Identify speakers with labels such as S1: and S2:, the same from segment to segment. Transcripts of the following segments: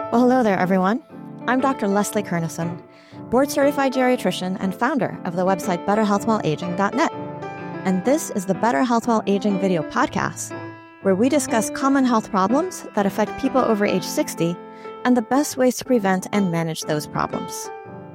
S1: Well, hello there, everyone. I'm Dr. Leslie Kernison, board-certified geriatrician and founder of the website BetterHealthWhileAging.net. And this is the Better Health While Aging video podcast, where we discuss common health problems that affect people over age 60 and the best ways to prevent and manage those problems.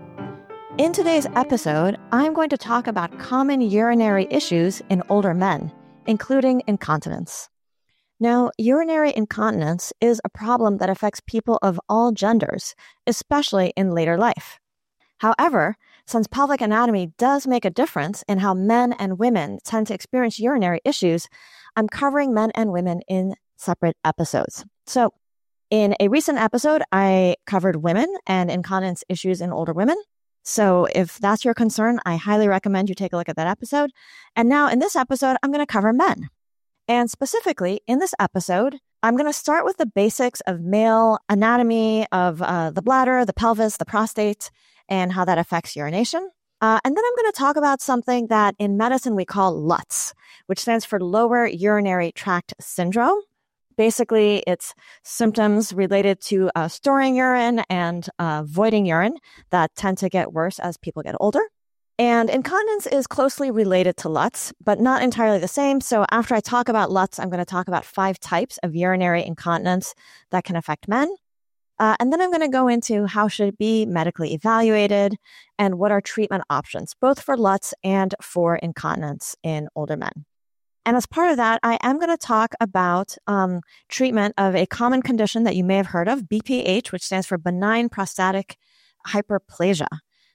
S1: In today's episode, I'm going to talk about common urinary issues in older men, including incontinence. Now, urinary incontinence is a problem that affects people of all genders, especially in later life. However, since pelvic anatomy does make a difference in how men and women tend to experience urinary issues, I'm covering men and women in separate episodes. So, in a recent episode, I covered women and incontinence issues in older women. So if that's your concern, I highly recommend you take a look at that episode. And now in this episode, I'm going to cover men. And specifically, in this episode, I'm going to start with the basics of male anatomy of the bladder, the pelvis, the prostate, and how that affects urination. And then I'm going to talk about something that in medicine we call LUTS, which stands for Lower Urinary Tract Syndrome. Basically, it's symptoms related to storing urine and voiding urine that tend to get worse as people get older. And incontinence is closely related to LUTS, but not entirely the same. So after I talk about LUTS, I'm going to talk about 5 types of urinary incontinence that can affect men. And then I'm going to go into how should it be medically evaluated and what are treatment options, both for LUTS and for incontinence in older men. And as part of that, I am going to talk about treatment of a common condition that you may have heard of, BPH, which stands for benign prostatic hyperplasia.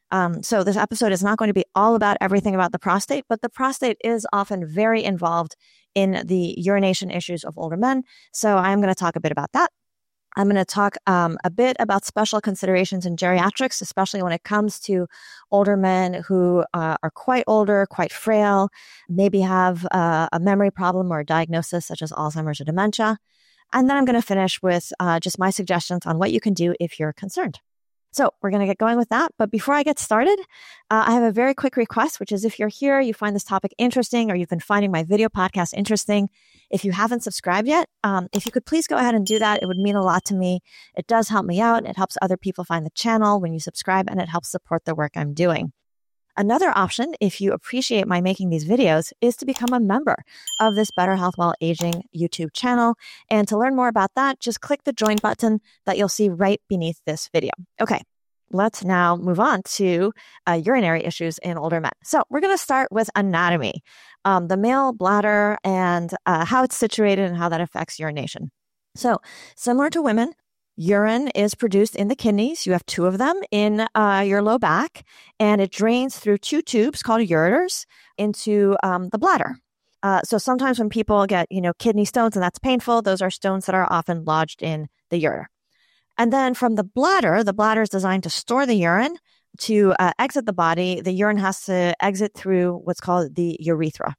S1: So this episode is not going to be all about everything about the prostate, but the prostate is often very involved in the urination issues of older men. So I'm going to talk a bit about that. I'm going to talk a bit about special considerations in geriatrics, especially when it comes to older men who are quite older, quite frail, maybe have a memory problem or a diagnosis such as Alzheimer's or dementia. And then I'm going to finish with just my suggestions on what you can do if you're concerned. So we're going to get going with that. But before I get started, I have a very quick request, which is if you're here, you find this topic interesting, or you've been finding my video podcast interesting, if you haven't subscribed yet, if you could please go ahead and do that, it would mean a lot to me. It does help me out. It helps other people find the channel when you subscribe, and it helps support the work I'm doing. Another option, if you appreciate my making these videos, is to become a member of this Better Health While Aging YouTube channel. And to learn more about that, just click the join button that you'll see right beneath this video. Okay, let's now move on to urinary issues in older men. So we're going to start with anatomy, the male bladder and how it's situated and how that affects urination. So similar to women, urine is produced in the kidneys. You have 2 of them in your low back, and it drains through 2 tubes called ureters into the bladder. So sometimes when people get, kidney stones and that's painful, those are stones that are often lodged in the ureter. And then from the bladder is designed to store the urine. To exit the body, the urine has to exit through what's called the urethra.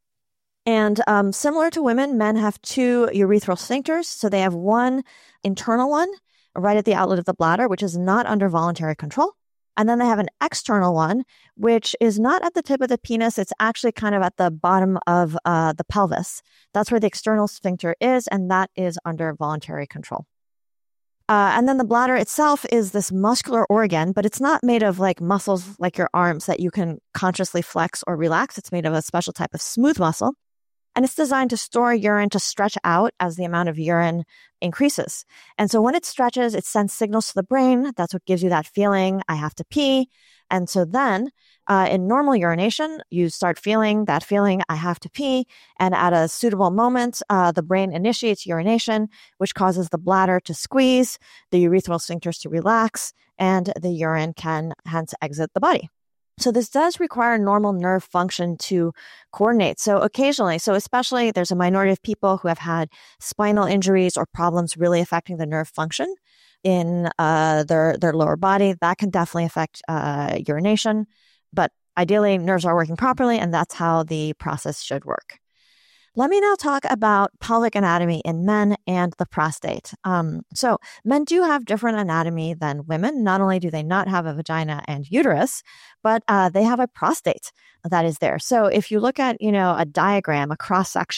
S1: And similar to women, men have 2 urethral sphincters. So they have one internal one right at the outlet of the bladder, which is not under voluntary control. And then they have an external one, which is not at the tip of the penis. It's actually kind of at the bottom of the pelvis. That's where the external sphincter is, and that is under voluntary control. And then the bladder itself is this muscular organ, but it's not made of like muscles like your arms that you can consciously flex or relax. It's made of a special type of smooth muscle. And it's designed to store urine to stretch out as the amount of urine increases. And so when it stretches, it sends signals to the brain. That's what gives you that feeling, I have to pee. And so then in normal urination, you start feeling that feeling, I have to pee. And at a suitable moment, the brain initiates urination, which causes the bladder to squeeze, the urethral sphincters to relax, and the urine can hence exit the body. So this does require normal nerve function to coordinate. So occasionally, especially there's a minority of people who have had spinal injuries or problems really affecting the nerve function in their lower body. That can definitely affect urination. But ideally, nerves are working properly, and that's how the process should work. Let me now talk about pelvic anatomy in men and the prostate. So men do have different anatomy than women. Not only do they not have a vagina and uterus, but they have a prostate that is there. So if you look at, a diagram, a cross section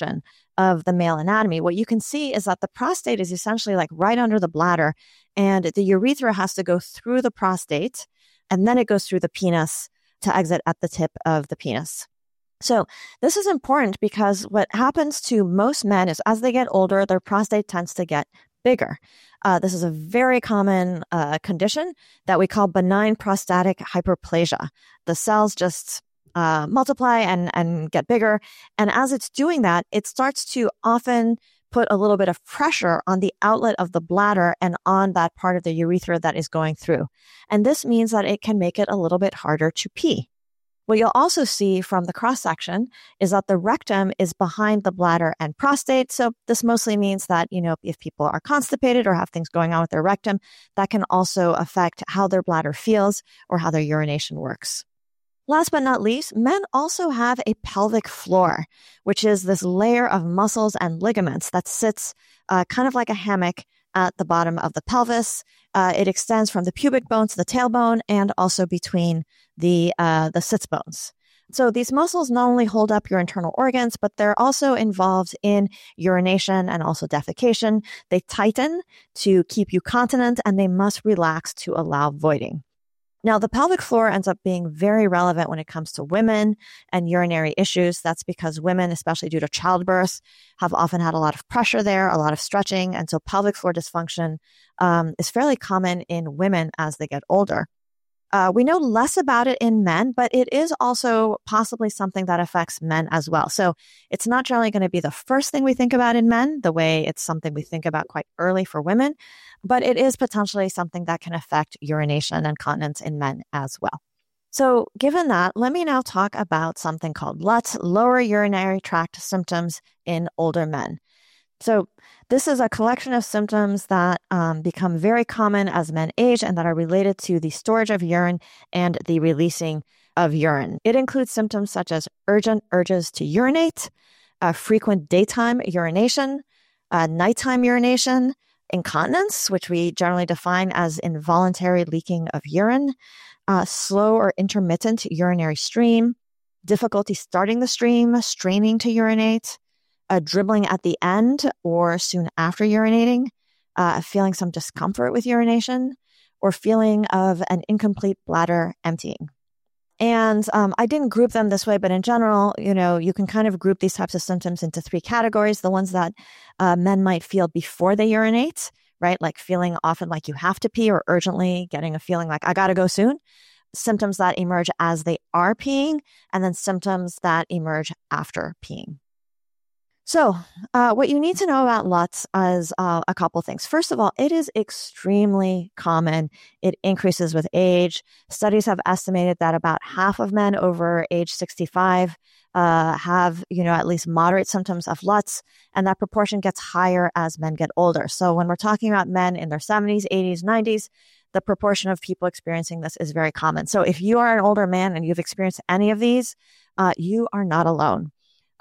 S1: of the male anatomy, what you can see is that the prostate is essentially like right under the bladder, and the urethra has to go through the prostate, and then it goes through the penis to exit at the tip of the penis. So this is important because what happens to most men is as they get older, their prostate tends to get bigger. This is a very common condition that we call benign prostatic hyperplasia. The cells just multiply and get bigger. And as it's doing that, it starts to often put a little bit of pressure on the outlet of the bladder and on that part of the urethra that is going through. And this means that it can make it a little bit harder to pee. What you'll also see from the cross-section is that the rectum is behind the bladder and prostate. So this mostly means that, if people are constipated or have things going on with their rectum, that can also affect how their bladder feels or how their urination works. Last but not least, men also have a pelvic floor, which is this layer of muscles and ligaments that sits kind of like a hammock at the bottom of the pelvis. It extends from the pubic bone to the tailbone and also between the sits bones. So these muscles not only hold up your internal organs, but they're also involved in urination and also defecation. They tighten to keep you continent, and they must relax to allow voiding. Now, the pelvic floor ends up being very relevant when it comes to women and urinary issues. That's because women, especially due to childbirth, have often had a lot of pressure there, a lot of stretching. And so pelvic floor dysfunction is fairly common in women as they get older. We know less about it in men, but it is also possibly something that affects men as well. So it's not generally going to be the first thing we think about in men, the way it's something we think about quite early for women, but it is potentially something that can affect urination and continence in men as well. So given that, let me now talk about something called LUTS, lower urinary tract symptoms in older men. So this is a collection of symptoms that become very common as men age and that are related to the storage of urine and the releasing of urine. It includes symptoms such as urgent urges to urinate, frequent daytime urination, nighttime urination, incontinence, which we generally define as involuntary leaking of urine, slow or intermittent urinary stream, difficulty starting the stream, straining to urinate, dribbling at the end or soon after urinating, feeling some discomfort with urination, or feeling of an incomplete bladder emptying. And I didn't group them this way, but in general, you can kind of group these types of symptoms into three categories. The ones that men might feel before they urinate, right? Like feeling often like you have to pee or urgently getting a feeling like I got to go soon. Symptoms that emerge as they are peeing, and then symptoms that emerge after peeing. So what you need to know about LUTS is a couple things. First of all, it is extremely common. It increases with age. Studies have estimated that about half of men over age 65 have, at least moderate symptoms of LUTS, and that proportion gets higher as men get older. So when we're talking about men in their 70s, 80s, 90s, the proportion of people experiencing this is very common. So if you are an older man and you've experienced any of these, you are not alone.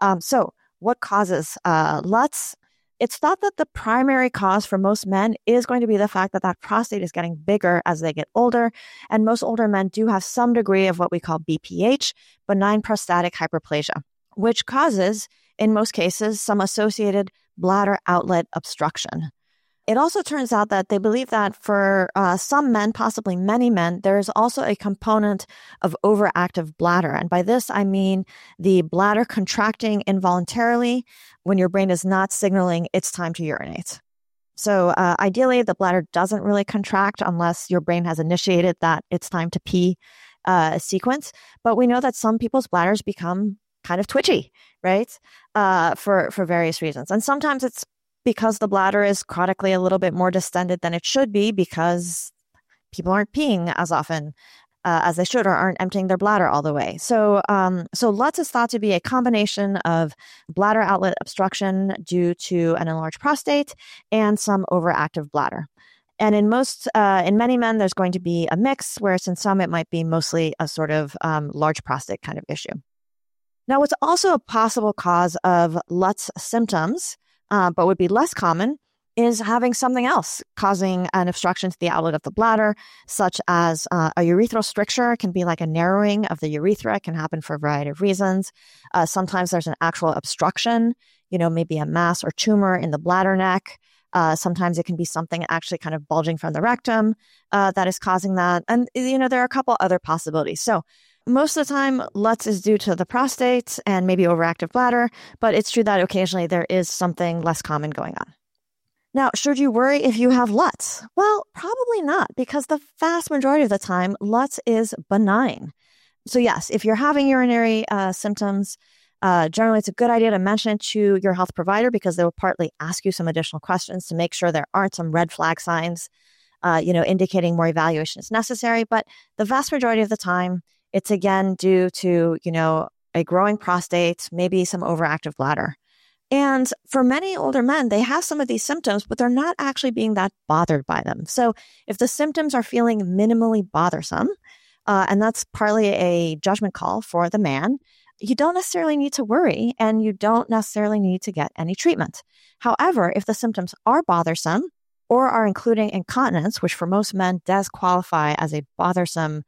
S1: So what causes LUTS? It's thought that the primary cause for most men is going to be the fact that prostate is getting bigger as they get older. And most older men do have some degree of what we call BPH, benign prostatic hyperplasia, which causes, in most cases, some associated bladder outlet obstruction. It also turns out that they believe that for some men, possibly many men, there is also a component of overactive bladder. And by this, I mean the bladder contracting involuntarily when your brain is not signaling it's time to urinate. So ideally, the bladder doesn't really contract unless your brain has initiated that it's time to pee sequence. But we know that some people's bladders become kind of twitchy, right? For various reasons. And sometimes it's because the bladder is chronically a little bit more distended than it should be because people aren't peeing as often as they should or aren't emptying their bladder all the way. So LUTS is thought to be a combination of bladder outlet obstruction due to an enlarged prostate and some overactive bladder. And in many men, there's going to be a mix, whereas in some, it might be mostly a sort of large prostate kind of issue. Now, what's also a possible cause of LUTS symptoms, but would be less common, is having something else causing an obstruction to the outlet of the bladder, such as a urethral stricture. It can be like a narrowing of the urethra. It can happen for a variety of reasons. Sometimes there's an actual obstruction maybe a mass or tumor in the bladder neck. Sometimes it can be something actually kind of bulging from the rectum that is causing that. And, there are a couple other possibilities. So most of the time, LUTS is due to the prostate and maybe overactive bladder, but it's true that occasionally there is something less common going on. Now, should you worry if you have LUTS? Well, probably not, because the vast majority of the time, LUTS is benign. So yes, if you're having urinary symptoms, generally it's a good idea to mention it to your health provider, because they will partly ask you some additional questions to make sure there aren't some red flag signs, indicating more evaluation is necessary. But the vast majority of the time, it's again due to, a growing prostate, maybe some overactive bladder. And for many older men, they have some of these symptoms, but they're not actually being that bothered by them. So if the symptoms are feeling minimally bothersome, and that's partly a judgment call for the man, you don't necessarily need to worry, and you don't necessarily need to get any treatment. However, if the symptoms are bothersome or are including incontinence, which for most men does qualify as a bothersome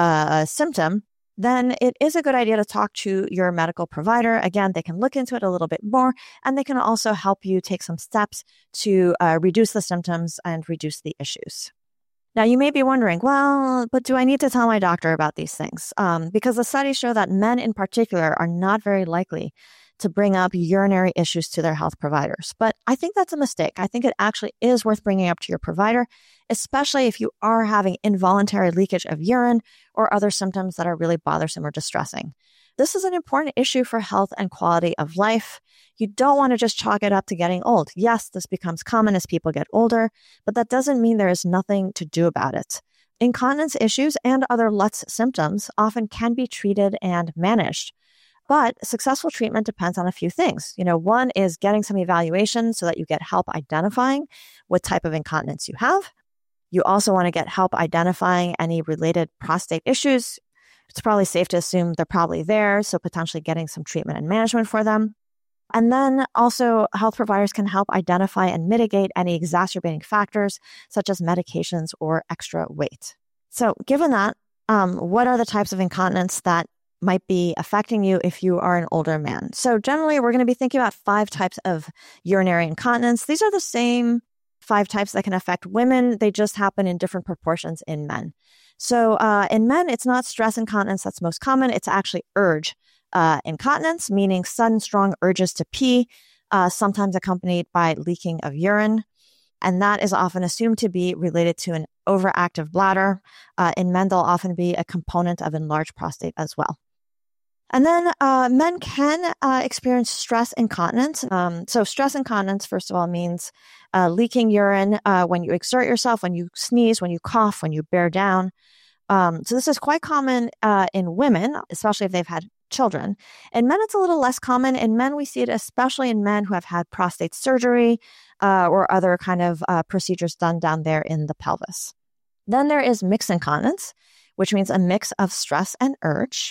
S1: symptom, then it is a good idea to talk to your medical provider. Again, they can look into it a little bit more, and they can also help you take some steps to reduce the symptoms and reduce the issues. Now, you may be wondering, well, but do I need to tell my doctor about these things? Because the studies show that men in particular are not very likely to bring up urinary issues to their health providers. But I think that's a mistake. I think it actually is worth bringing up to your provider, especially if you are having involuntary leakage of urine or other symptoms that are really bothersome or distressing. This is an important issue for health and quality of life. You don't want to just chalk it up to getting old. Yes, this becomes common as people get older, but that doesn't mean there is nothing to do about it. Incontinence issues and other LUTS symptoms often can be treated and managed. But successful treatment depends on a few things. One is getting some evaluation so that you get help identifying what type of incontinence you have. You also want to get help identifying any related prostate issues. It's probably safe to assume they're probably there, so potentially getting some treatment and management for them. And then also health providers can help identify and mitigate any exacerbating factors, such as medications or extra weight. So given that, what are the types of incontinence that might be affecting you if you are an older man? So generally, we're going to be thinking about 5 types of urinary incontinence. These are the same 5 types that can affect women. They just happen in different proportions in men. So in men, it's not stress incontinence that's most common. It's actually urge incontinence, meaning sudden, strong urges to pee, sometimes accompanied by leaking of urine. And that is often assumed to be related to an overactive bladder. In men, they'll often be a component of enlarged prostate as well. And then men can experience stress incontinence. So stress incontinence, first of all, means leaking urine when you exert yourself, when you sneeze, when you cough, when you bear down. So this is quite common in women, especially if they've had children. In men, it's a little less common. In men, we see it especially in men who have had prostate surgery or other kind of procedures done down there in the pelvis. Then there is mixed incontinence, which means a mix of stress and urge.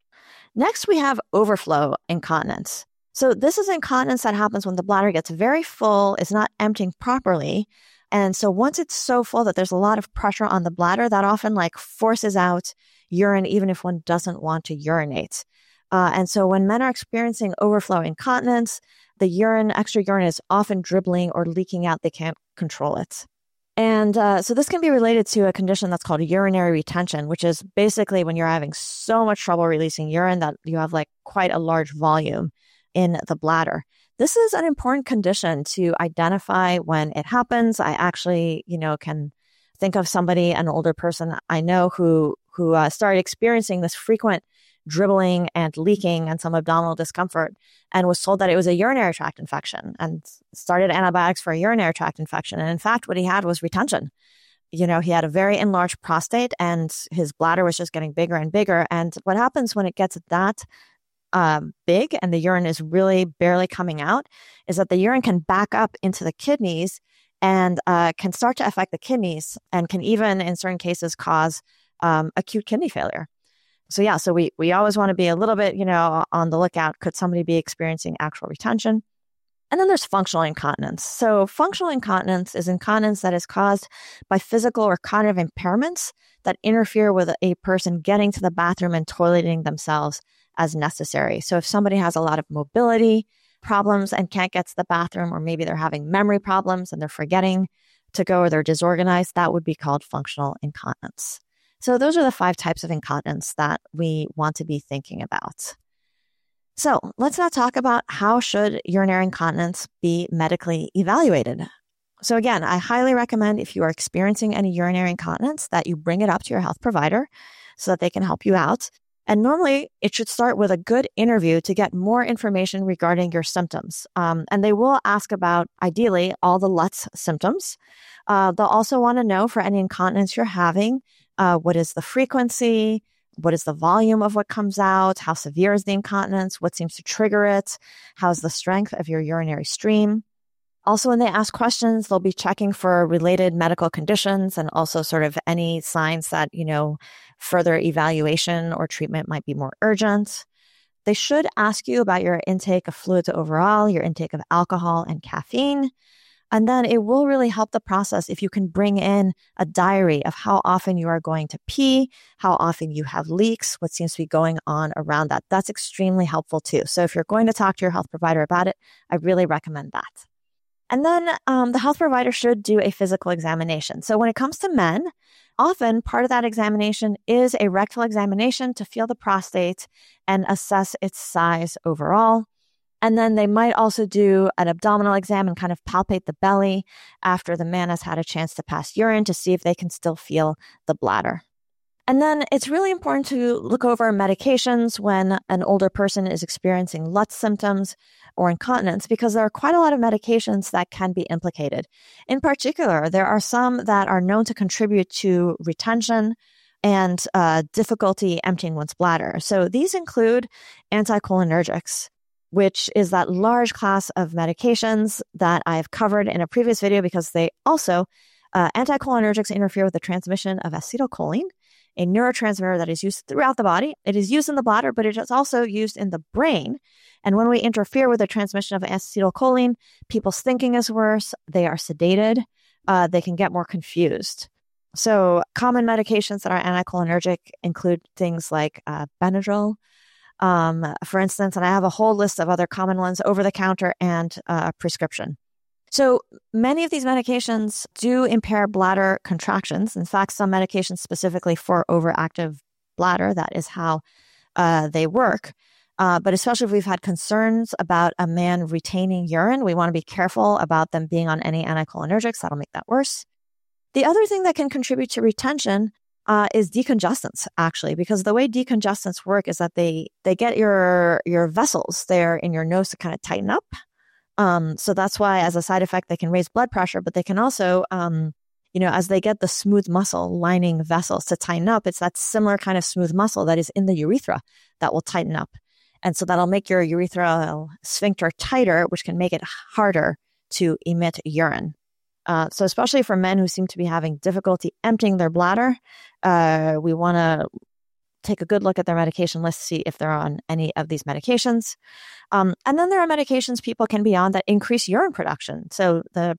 S1: Next, we have overflow incontinence. So this is incontinence that happens when the bladder gets very full, is not emptying properly. And so once it's so full that there's a lot of pressure on the bladder, that often forces out urine, even if one doesn't want to urinate. And so when men are experiencing overflow incontinence, the extra urine is often dribbling or leaking out. They can't control it. And so this can be related to a condition that's called urinary retention, which is basically when you're having so much trouble releasing urine that you have quite a large volume in the bladder. This is an important condition to identify when it happens. I actually, can think of somebody, an older person I know who started experiencing this frequent dribbling and leaking and some abdominal discomfort and was told that it was a urinary tract infection and started antibiotics for a urinary tract infection. And in fact, what he had was retention. He had a very enlarged prostate and his bladder was just getting bigger and bigger. And what happens when it gets that big and the urine is really barely coming out is that the urine can back up into the kidneys and can start to affect the kidneys and can even in certain cases cause acute kidney failure. So we always want to be a little bit, on the lookout. Could somebody be experiencing actual retention? And then there's functional incontinence. So functional incontinence is incontinence that is caused by physical or cognitive impairments that interfere with a person getting to the bathroom and toileting themselves as necessary. So if somebody has a lot of mobility problems and can't get to the bathroom, or maybe they're having memory problems and they're forgetting to go, or they're disorganized, that would be called functional incontinence. So those are the 5 types of incontinence that we want to be thinking about. So let's now talk about how should urinary incontinence be medically evaluated. So again, I highly recommend if you are experiencing any urinary incontinence that you bring it up to your health provider so that they can help you out. And normally it should start with a good interview to get more information regarding your symptoms. And they will ask about, ideally, all the LUTS symptoms. They'll also want to know for any incontinence you're having, what is the frequency, what is the volume of what comes out, how severe is the incontinence, what seems to trigger it, how's the strength of your urinary stream. Also, when they ask questions, they'll be checking for related medical conditions and also sort of any signs that, further evaluation or treatment might be more urgent. They should ask you about your intake of fluids overall, your intake of alcohol and caffeine. And then it will really help the process if you can bring in a diary of how often you are going to pee, how often you have leaks, what seems to be going on around that. That's extremely helpful too. So if you're going to talk to your health provider about it, I really recommend that. And then the health provider should do a physical examination. So when it comes to men, often part of that examination is a rectal examination to feel the prostate and assess its size overall. And then they might also do an abdominal exam and kind of palpate the belly after the man has had a chance to pass urine to see if they can still feel the bladder. And then it's really important to look over medications when an older person is experiencing LUTS symptoms or incontinence, because there are quite a lot of medications that can be implicated. In particular, there are some that are known to contribute to retention and difficulty emptying one's bladder. So these include anticholinergics, which is that large class of medications that I've covered in a previous video, because they also, anticholinergics interfere with the transmission of acetylcholine, a neurotransmitter that is used throughout the body. It is used in the bladder, but it is also used in the brain. And when we interfere with the transmission of acetylcholine, people's thinking is worse. They are sedated. They can get more confused. So common medications that are anticholinergic include things like Benadryl, for instance, and I have a whole list of other common ones, over the counter and prescription. So many of these medications do impair bladder contractions. In fact, some medications specifically for overactive bladder, that is how they work. But especially if we've had concerns about a man retaining urine, we want to be careful about them being on any anticholinergics. That'll make that worse. The other thing that can contribute to retention is decongestants, actually, because the way decongestants work is that they get your vessels there in your nose to kind of tighten up. So that's why, as a side effect, they can raise blood pressure, but they can also, as they get the smooth muscle lining vessels to tighten up, it's that similar kind of smooth muscle that is in the urethra that will tighten up. And so that'll make your urethral sphincter tighter, which can make it harder to emit urine. So especially for men who seem to be having difficulty emptying their bladder, we want to take a good look at their medication list, see if they're on any of these medications. And then there are medications people can be on that increase urine production. So the,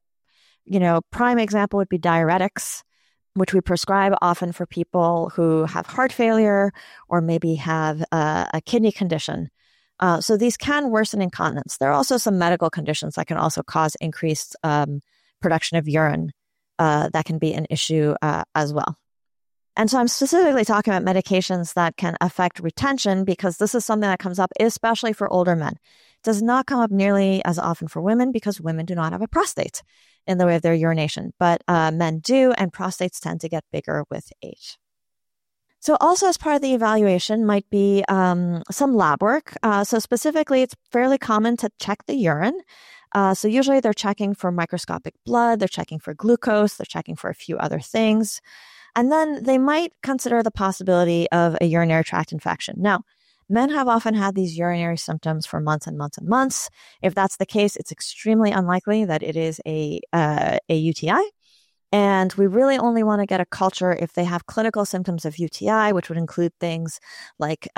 S1: prime example would be diuretics, which we prescribe often for people who have heart failure or maybe have a kidney condition. So these can worsen incontinence. There are also some medical conditions that can also cause increased production of urine that can be an issue as well. And so I'm specifically talking about medications that can affect retention, because this is something that comes up especially for older men. It does not come up nearly as often for women because women do not have a prostate in the way of their urination, but men do, and prostates tend to get bigger with age. So also as part of the evaluation might be some lab work. So specifically, it's fairly common to check the urine. So usually they're checking for microscopic blood, they're checking for glucose, they're checking for a few other things. And then they might consider the possibility of a urinary tract infection. Now, men have often had these urinary symptoms for months and months and months. If that's the case, it's extremely unlikely that it is a UTI. And we really only want to get a culture if they have clinical symptoms of UTI, which would include things like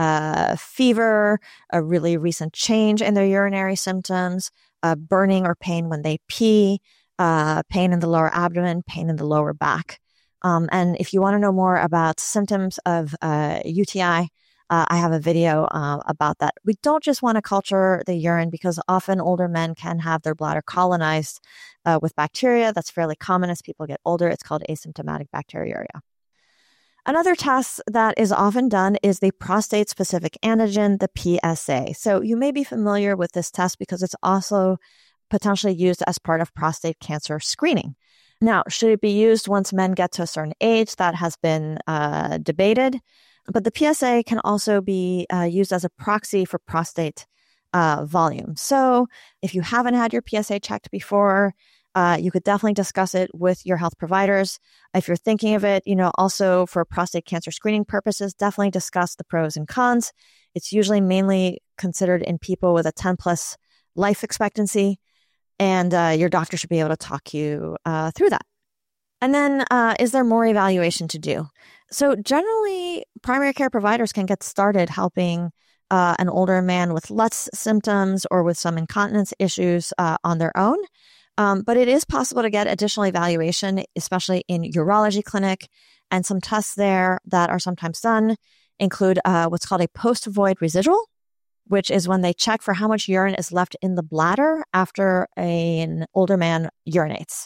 S1: fever, a really recent change in their urinary symptoms, burning or pain when they pee, pain in the lower abdomen, pain in the lower back. And if you want to know more about symptoms of UTI, I have a video about that. We don't just want to culture the urine because often older men can have their bladder colonized with bacteria. That's fairly common as people get older. It's called asymptomatic bacteriuria. Another test that is often done is the prostate-specific antigen, the PSA. So you may be familiar with this test because it's also potentially used as part of prostate cancer screening. Now, should it be used once men get to a certain age? That has been debated. But the PSA can also be used as a proxy for prostate volume. So if you haven't had your PSA checked before, you could definitely discuss it with your health providers. If you're thinking of it, also for prostate cancer screening purposes, definitely discuss the pros and cons. It's usually mainly considered in people with a 10 plus life expectancy, and your doctor should be able to talk you through that. And then is there more evaluation to do? So generally, primary care providers can get started helping an older man with less symptoms or with some incontinence issues on their own. But it is possible to get additional evaluation, especially in urology clinic. And some tests there that are sometimes done include what's called a post-void residual, which is when they check for how much urine is left in the bladder after an older man urinates.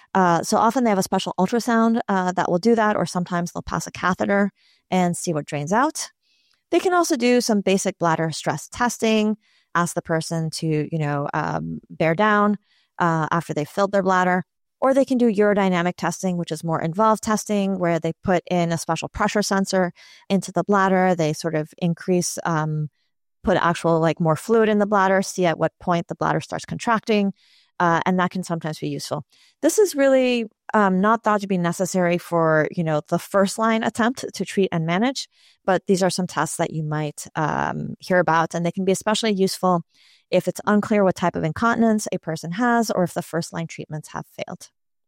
S1: So often they have a special ultrasound that will do that, or sometimes they'll pass a catheter and see what drains out. They can also do some basic bladder stress testing, ask the person to, bear down after they've filled their bladder. Or they can do urodynamic testing, which is more involved testing, where they put in a special pressure sensor into the bladder. They sort of increase, put actual more fluid in the bladder, see at what point the bladder starts contracting. And that can sometimes be useful. This is really not thought to be necessary for, the first line attempt to treat and manage, but these are some tests that you might hear about, and they can be especially useful if it's unclear what type of incontinence a person has or if the first line treatments have failed.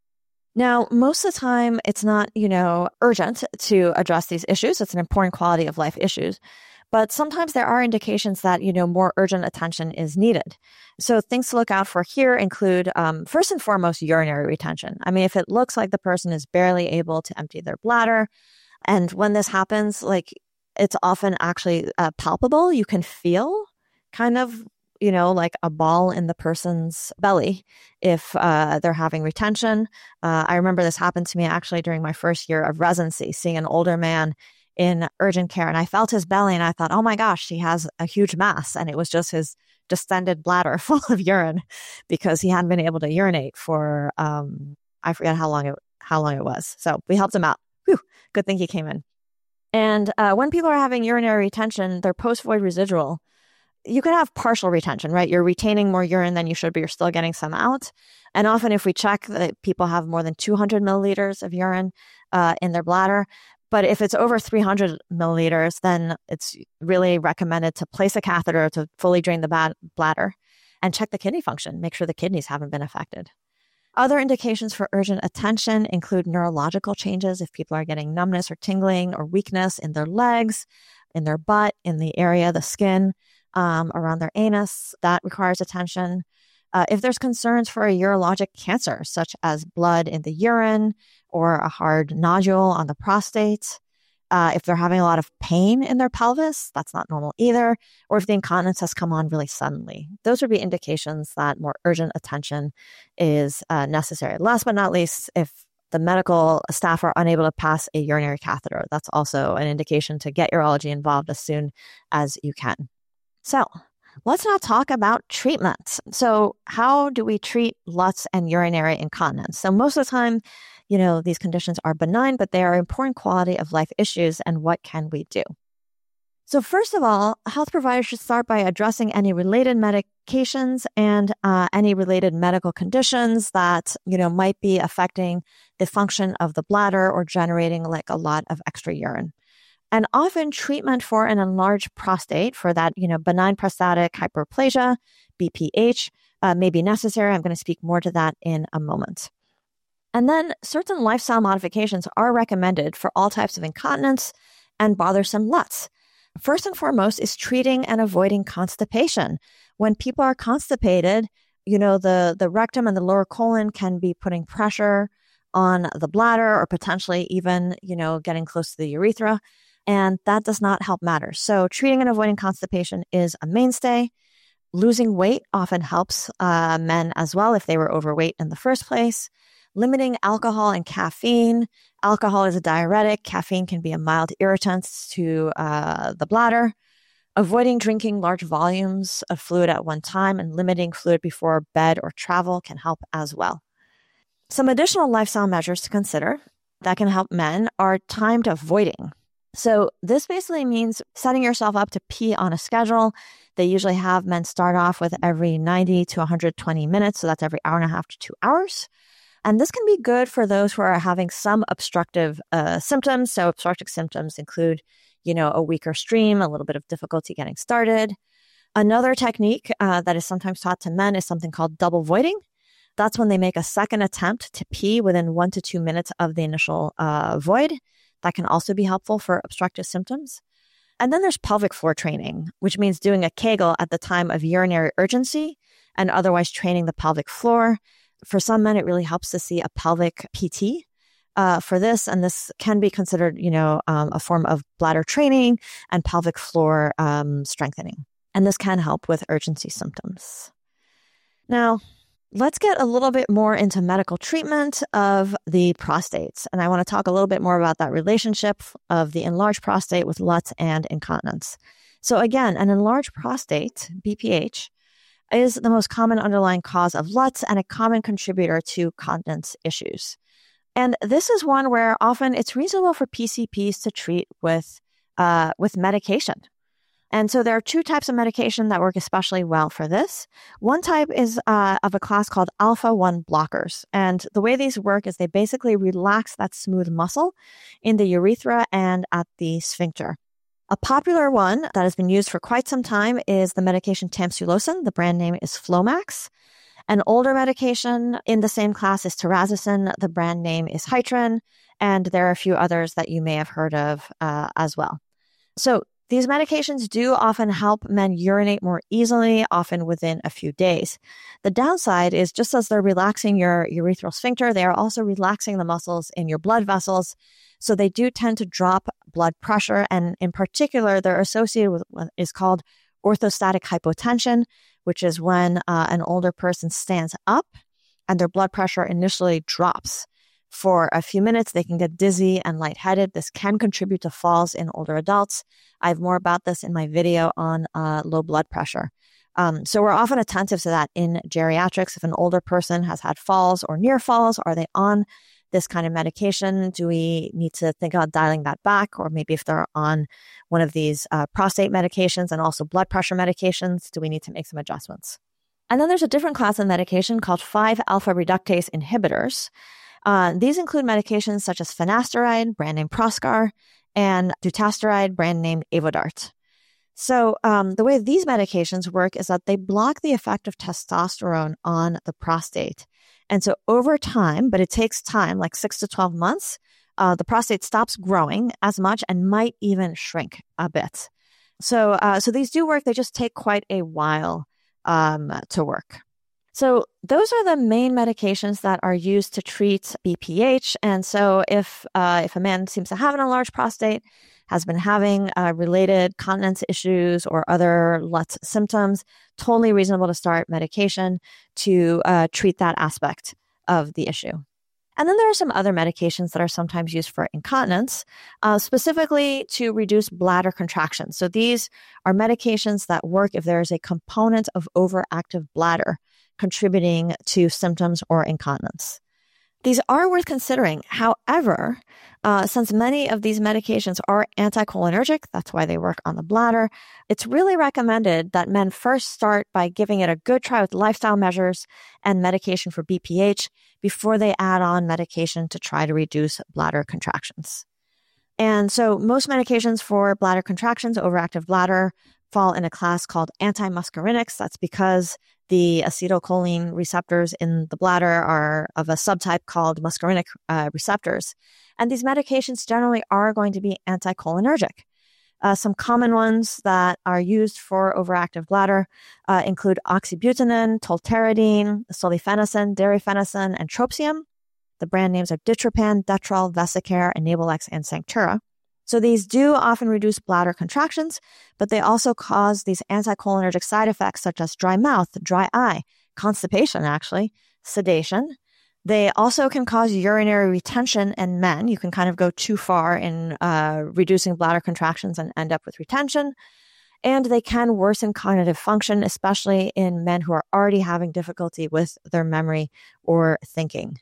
S1: Now, most of the time, it's not, urgent to address these issues. It's an important quality of life issues. But sometimes there are indications that, more urgent attention is needed. So things to look out for here include, first and foremost, urinary retention. I mean, if it looks like the person is barely able to empty their bladder, and when this happens, it's often actually palpable. You can feel kind of, like a ball in the person's belly if they're having retention. I remember this happened to me actually during my first year of residency, seeing an older man in urgent care, and I felt his belly and I thought, oh my gosh, he has a huge mass. And it was just his distended bladder full of urine because he hadn't been able to urinate for, I forget how long it was. So we helped him out. Whew, good thing he came in. And when people are having urinary retention, they're post-void residual. You could have partial retention, right? You're retaining more urine than you should, but you're still getting some out. And often if we check that people have more than 200 milliliters of urine in their bladder, but if it's over 300 milliliters, then it's really recommended to place a catheter to fully drain the bladder and check the kidney function, make sure the kidneys haven't been affected. Other indications for urgent attention include neurological changes if people are getting numbness or tingling or weakness in their legs, in their butt, in the area, the skin, around their anus. That requires attention. If there's concerns for a urologic cancer, such as blood in the urine or a hard nodule on the prostate, if they're having a lot of pain in their pelvis, that's not normal either, or if the incontinence has come on really suddenly. Those would be indications that more urgent attention is necessary. Last but not least, if the medical staff are unable to pass a urinary catheter, that's also an indication to get urology involved as soon as you can. So let's now talk about treatment. So how do we treat LUTS and urinary incontinence? So most of the time, these conditions are benign, but they are important quality of life issues. And what can we do? So first of all, health providers should start by addressing any related medications and any related medical conditions that, might be affecting the function of the bladder or generating a lot of extra urine. And often treatment for an enlarged prostate, for that, benign prostatic hyperplasia, BPH, may be necessary. I'm going to speak more to that in a moment. And then certain lifestyle modifications are recommended for all types of incontinence and bothersome LUTS. First and foremost is treating and avoiding constipation. When people are constipated, the rectum and the lower colon can be putting pressure on the bladder or potentially even, getting close to the urethra. and that does not help matters. So treating and avoiding constipation is a mainstay. Losing weight often helps men as well if they were overweight in the first place. Limiting alcohol and caffeine. Alcohol is a diuretic. Caffeine can be a mild irritant to the bladder. Avoiding drinking large volumes of fluid at one time and limiting fluid before bed or travel can help as well. Some additional lifestyle measures to consider that can help men are timed avoiding. So this basically means setting yourself up to pee on a schedule. They usually have men start off with every 90 to 120 minutes. So that's every hour and a half to 2 hours. And this can be good for those who are having some obstructive symptoms. So obstructive symptoms include, a weaker stream, a little bit of difficulty getting started. Another technique that is sometimes taught to men is something called double voiding. That's when they make a second attempt to pee within 1 to 2 minutes of the initial void. That can also be helpful for obstructive symptoms. And then there's pelvic floor training, which means doing a Kegel at the time of urinary urgency and otherwise training the pelvic floor. For some men, it really helps to see a pelvic PT for this. And this can be considered, a form of bladder training and pelvic floor strengthening. And this can help with urgency symptoms. Now, let's get a little bit more into medical treatment of the prostates. And I want to talk a little bit more about that relationship of the enlarged prostate with LUTS and incontinence. So again, an enlarged prostate, BPH, is the most common underlying cause of LUTS and a common contributor to continence issues. And this is one where often it's reasonable for PCPs to treat with medication. And so there are two types of medication that work especially well for this. One type is of a class called alpha-1 blockers. And the way these work is they basically relax that smooth muscle in the urethra and at the sphincter. A popular one that has been used for quite some time is the medication tamsulosin. The brand name is Flomax. An older medication in the same class is terazosin. The brand name is Hytrin. And there are a few others that you may have heard of as well. So these medications do often help men urinate more easily, often within a few days. The downside is just as they're relaxing your urethral sphincter, they are also relaxing the muscles in your blood vessels. So they do tend to drop blood pressure. And in particular, they're associated with what is called orthostatic hypotension, which is when an older person stands up and their blood pressure initially drops. For a few minutes, they can get dizzy and lightheaded. This can contribute to falls in older adults. I have more about this in my video on low blood pressure. So we're often attentive to that in geriatrics. If an older person has had falls or near falls, are they on this kind of medication? Do we need to think about dialing that back? Or maybe if they're on one of these prostate medications and also blood pressure medications, do we need to make some adjustments? And then there's a different class of medication called 5-alpha reductase inhibitors. These include medications such as finasteride, brand name Proscar, and dutasteride, brand name Avodart. So the way these medications work is that they block the effect of testosterone on the prostate. And so over time, but it takes time, like 6 to 12 months, the prostate stops growing as much and might even shrink a bit. So these do work. They just take quite a while to work. So those are the main medications that are used to treat BPH. And so if a man seems to have an enlarged prostate, has been having related continence issues or other LUTS symptoms, totally reasonable to start medication to treat that aspect of the issue. And then there are some other medications that are sometimes used for incontinence, specifically to reduce bladder contraction. So these are medications that work if there is a component of overactive bladder contributing to symptoms or incontinence. These are worth considering. However, since many of these medications are anticholinergic, that's why they work on the bladder, it's really recommended that men first start by giving it a good try with lifestyle measures and medication for BPH before they add on medication to try to reduce bladder contractions. And so most medications for bladder contractions, overactive bladder, fall in a class called antimuscarinics. That's because the acetylcholine receptors in the bladder are of a subtype called muscarinic receptors. And these medications generally are going to be anticholinergic. Some common ones that are used for overactive bladder include oxybutynin, tolterodine, solifenacin, derifenacin, and trospium. The brand names are Ditropan, Detrol, Vesicare, Enablex, and Sanctura. So these do often reduce bladder contractions, but they also cause these anticholinergic side effects such as dry mouth, dry eye, constipation actually, sedation. They also can cause urinary retention in men. You can kind of go too far in reducing bladder contractions and end up with retention. And they can worsen cognitive function, especially in men who are already having difficulty with their memory or thinking.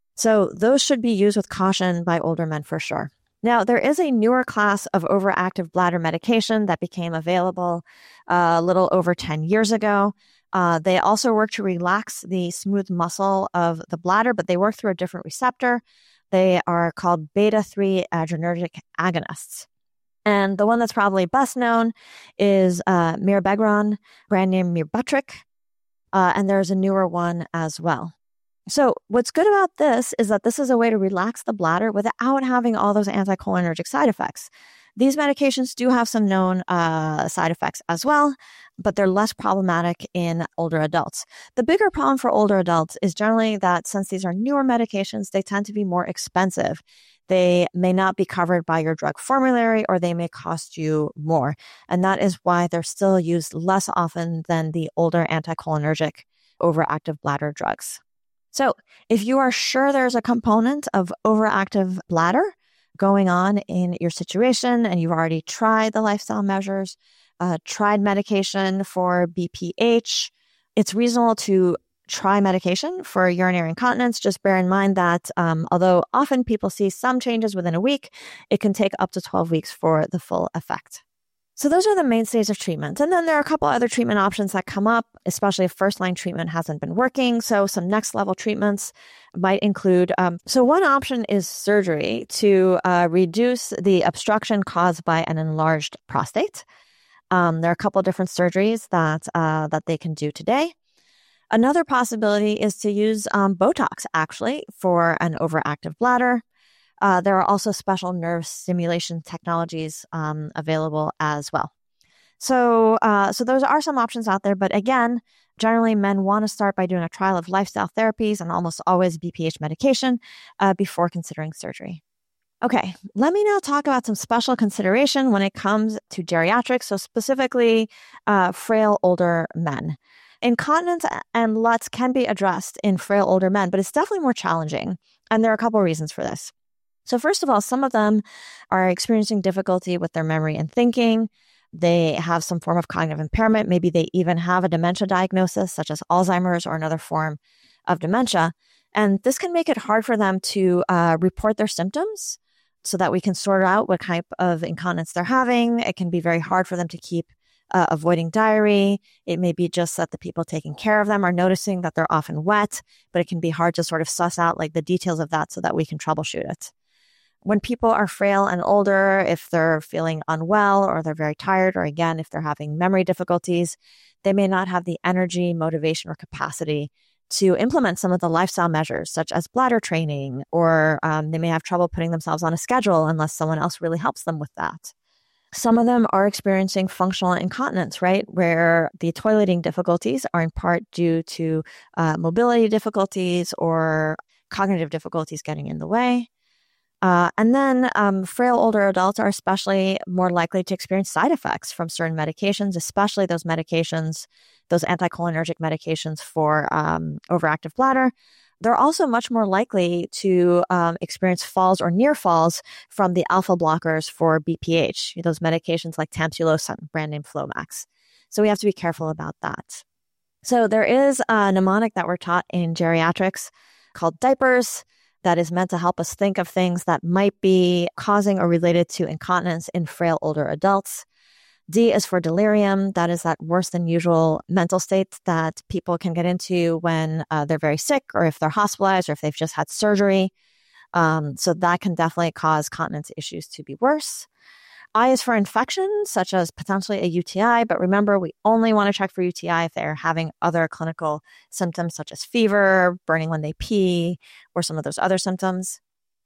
S1: So those should be used with caution by older men for sure. Now, there is a newer class of overactive bladder medication that became available a little over 10 years ago. They also work to relax the smooth muscle of the bladder, but they work through a different receptor. They are called beta-3 adrenergic agonists. And the one that's probably best known is mirabegron, brand name Myrbetriq, and there's a newer one as well. So what's good about this is that this is a way to relax the bladder without having all those anticholinergic side effects. These medications do have some known side effects as well, but they're less problematic in older adults. The bigger problem for older adults is generally that since these are newer medications, they tend to be more expensive. They may not be covered by your drug formulary, or they may cost you more. And that is why they're still used less often than the older anticholinergic overactive bladder drugs. So if you are sure there's a component of overactive bladder going on in your situation and you've already tried the lifestyle measures, tried medication for BPH, it's reasonable to try medication for urinary incontinence. Just bear in mind that although often people see some changes within a week, it can take up to 12 weeks for the full effect. So those are the mainstays of treatment. And then there are a couple other treatment options that come up, especially if first-line treatment hasn't been working. So some next-level treatments might include, so one option is surgery to reduce the obstruction caused by an enlarged prostate. There are a couple different surgeries that they can do today. Another possibility is to use Botox, actually, for an overactive bladder. There are also special nerve stimulation technologies available as well. So those are some options out there. But again, generally men want to start by doing a trial of lifestyle therapies and almost always BPH medication before considering surgery. Okay, let me now talk about some special consideration when it comes to geriatrics, so specifically frail older men. Incontinence and LUTS can be addressed in frail older men, but it's definitely more challenging. And there are a couple of reasons for this. So first of all, some of them are experiencing difficulty with their memory and thinking. They have some form of cognitive impairment. Maybe they even have a dementia diagnosis, such as Alzheimer's or another form of dementia. And this can make it hard for them to report their symptoms so that we can sort out what type of incontinence they're having. It can be very hard for them to keep avoiding diarrhea. It may be just that the people taking care of them are noticing that they're often wet, but it can be hard to sort of suss out like the details of that so that we can troubleshoot it. When people are frail and older, if they're feeling unwell or they're very tired, or again, if they're having memory difficulties, they may not have the energy, motivation, or capacity to implement some of the lifestyle measures, such as bladder training, or they may have trouble putting themselves on a schedule unless someone else really helps them with that. Some of them are experiencing functional incontinence, right, where the toileting difficulties are in part due to mobility difficulties or cognitive difficulties getting in the way. And then frail older adults are especially more likely to experience side effects from certain medications, especially those medications, those anticholinergic medications for overactive bladder. They're also much more likely to experience falls or near falls from the alpha blockers for BPH, those medications like tamsulosin, brand name Flomax. So we have to be careful about that. So there is a mnemonic that we're taught in geriatrics called diapers that is meant to help us think of things that might be causing or related to incontinence in frail older adults. D is for delirium. That is that worse than usual mental state that people can get into when they're very sick or if they're hospitalized or if they've just had surgery. So that can definitely cause continence issues to be worse. I is for infection, such as potentially a UTI, but remember, we only want to check for UTI if they're having other clinical symptoms such as fever, burning when they pee, or some of those other symptoms.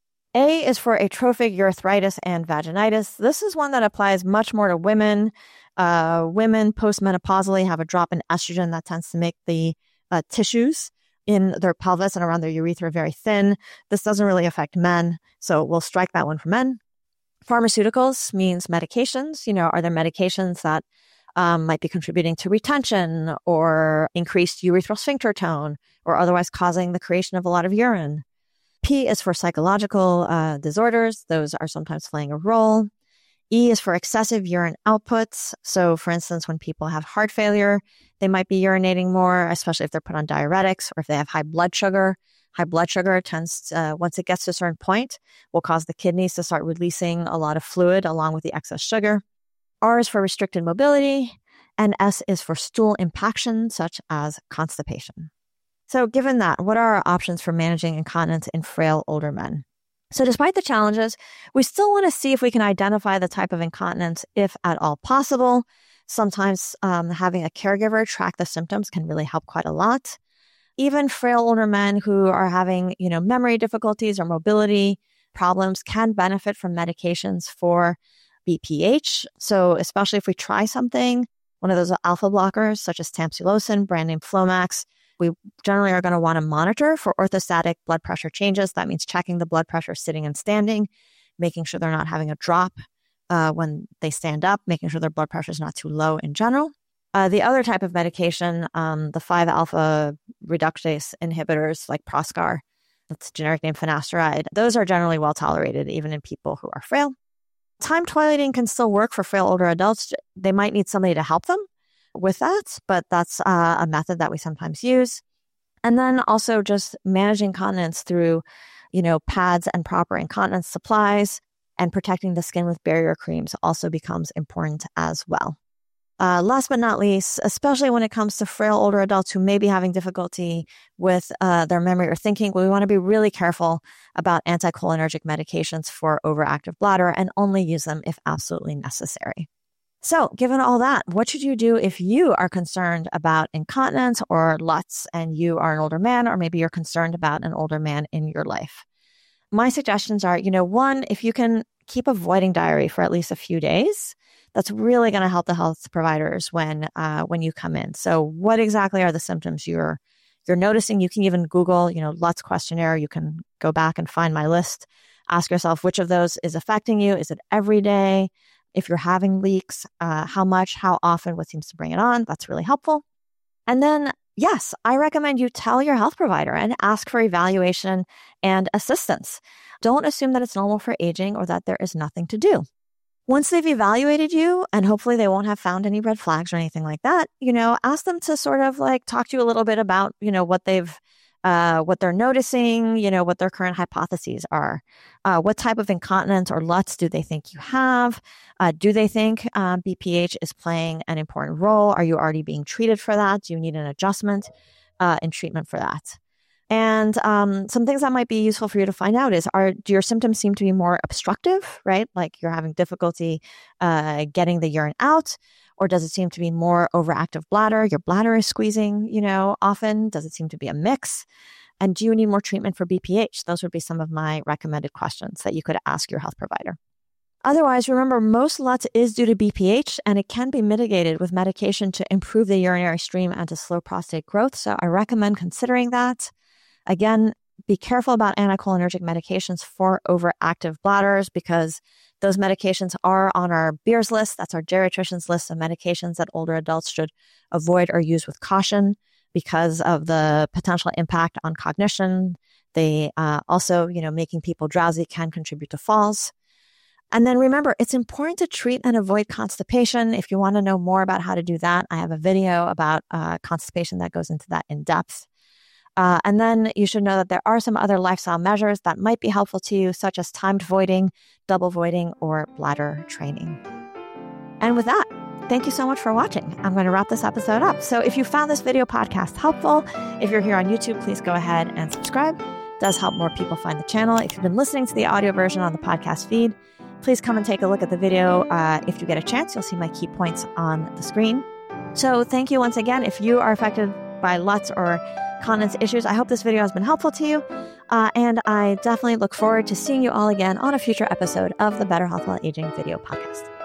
S1: A is for atrophic urethritis and vaginitis. This is one that applies much more to women. Women postmenopausally have a drop in estrogen that tends to make the tissues in their pelvis and around their urethra very thin. This doesn't really affect men, so we'll strike that one for men. Pharmaceuticals means medications. Are there medications that might be contributing to retention or increased urethral sphincter tone or otherwise causing the creation of a lot of urine? P is for psychological disorders. Those are sometimes playing a role. E is for excessive urine outputs. So, for instance, when people have heart failure, they might be urinating more, especially if they're put on diuretics or if they have high blood sugar. High blood sugar tends to, once it gets to a certain point, will cause the kidneys to start releasing a lot of fluid along with the excess sugar. R is for restricted mobility, and S is for stool impaction, such as constipation. So given that, what are our options for managing incontinence in frail older men? So despite the challenges, we still want to see if we can identify the type of incontinence, if at all possible. Sometimes having a caregiver track the symptoms can really help quite a lot. Even frail older men who are having, memory difficulties or mobility problems can benefit from medications for BPH. So especially if we try something, one of those alpha blockers, such as tamsulosin, brand name Flomax, we generally are going to want to monitor for orthostatic blood pressure changes. That means checking the blood pressure sitting and standing, making sure they're not having a drop when they stand up, making sure their blood pressure is not too low in general. The other type of medication, the 5-alpha reductase inhibitors like Proscar, that's generic name finasteride, those are generally well tolerated even in people who are frail. Time toileting can still work for frail older adults. They might need somebody to help them with that, but that's a method that we sometimes use. And then also just managing continence through, pads and proper incontinence supplies and protecting the skin with barrier creams also becomes important as well. Last but not least, especially when it comes to frail older adults who may be having difficulty with their memory or thinking, we want to be really careful about anticholinergic medications for overactive bladder and only use them if absolutely necessary. So given all that, what should you do if you are concerned about incontinence or LUTS and you are an older man, or maybe you're concerned about an older man in your life? My suggestions are, one, if you can keep avoiding diarrhea for at least a few days, that's really going to help the health providers when you come in. So what exactly are the symptoms you're noticing? You can even Google, LUTS questionnaire. You can go back and find my list. Ask yourself which of those is affecting you. Is it every day? If you're having leaks, how much, how often, what seems to bring it on? That's really helpful. And then, yes, I recommend you tell your health provider and ask for evaluation and assistance. Don't assume that it's normal for aging or that there is nothing to do. Once they've evaluated you, and hopefully they won't have found any red flags or anything like that, ask them to sort of talk to you a little bit about, what they're noticing, what their current hypotheses are. What type of incontinence or LUTS do they think you have? Do they think BPH is playing an important role? Are you already being treated for that? Do you need an adjustment in treatment for that? And some things that might be useful for you to find out is, do your symptoms seem to be more obstructive, right? Like you're having difficulty getting the urine out? Or does it seem to be more overactive bladder? Your bladder is squeezing, often. Does it seem to be a mix? And do you need more treatment for BPH? Those would be some of my recommended questions that you could ask your health provider. Otherwise, remember, most LUTS is due to BPH, and it can be mitigated with medication to improve the urinary stream and to slow prostate growth. So I recommend considering that. Again, be careful about anticholinergic medications for overactive bladders because those medications are on our BEERS list. That's our geriatrician's list of medications that older adults should avoid or use with caution because of the potential impact on cognition. They also, making people drowsy can contribute to falls. And then remember, it's important to treat and avoid constipation. If you want to know more about how to do that, I have a video about constipation that goes into that in depth. And then you should know that there are some other lifestyle measures that might be helpful to you, such as timed voiding, double voiding, or bladder training. And with that, thank you so much for watching. I'm going to wrap this episode up. So if you found this video podcast helpful, if you're here on YouTube, please go ahead and subscribe. It does help more people find the channel. If you've been listening to the audio version on the podcast feed, please come and take a look at the video. If you get a chance, you'll see my key points on the screen. So thank you once again. If you are affected by LUTS or continence issues, I hope this video has been helpful to you. And I definitely look forward to seeing you all again on a future episode of the Better Health While Aging video podcast.